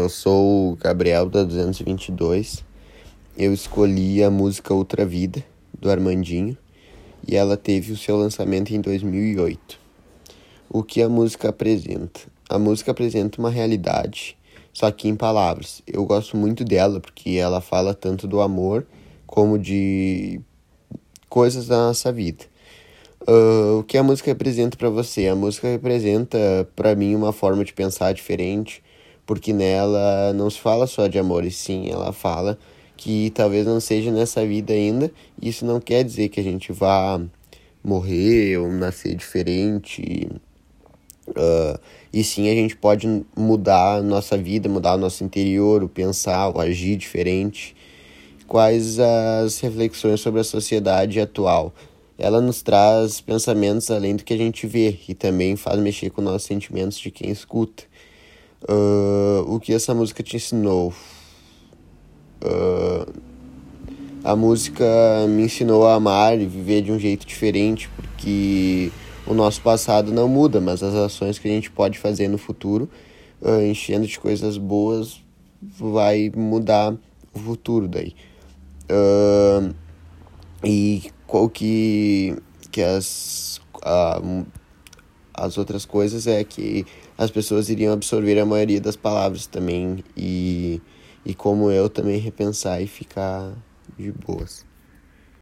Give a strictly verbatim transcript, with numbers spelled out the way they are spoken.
Eu sou o Gabriel da duzentos e vinte e dois. Eu escolhi a música Outra Vida, do Armandinho, e ela teve o seu lançamento em dois mil e oito. O que a música apresenta? A música apresenta uma realidade, só que em palavras. Eu gosto muito dela porque ela fala tanto do amor como de coisas da nossa vida. Uh, o que a música representa para você? A música representa para mim uma forma de pensar diferente, porque nela não se fala só de amor, e sim, ela fala que talvez não seja nessa vida ainda. Isso não quer dizer que a gente vá morrer ou nascer diferente, uh, e sim, a gente pode mudar a nossa vida, mudar o nosso interior, o pensar, o agir diferente. Quais as reflexões sobre a sociedade atual? Ela nos traz pensamentos além do que a gente vê e também faz mexer com nossos sentimentos de quem escuta. Uh, o que essa música te ensinou? Uh, a música me ensinou a amar e viver de um jeito diferente, porque o nosso passado não muda, mas as ações que a gente pode fazer no futuro, uh, enchendo de coisas boas, vai mudar o futuro daí. Uh, e qual que, que as, uh, as outras coisas é que as pessoas iriam absorver a maioria das palavras também, e, e como eu também repensar e ficar de boas.